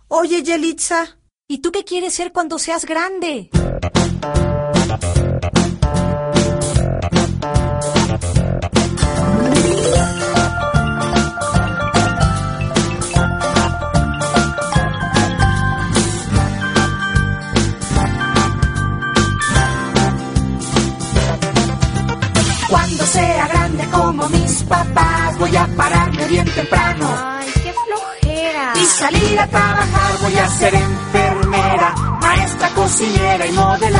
Oye, Yelitza, ¿y tú qué quieres ser cuando seas grande? Cuando sea grande como mis papás, voy a pararme bien temprano. Ay, qué flojera. Y salir a trabajar, voy a ser enfermera, maestra, cocinera y modelar.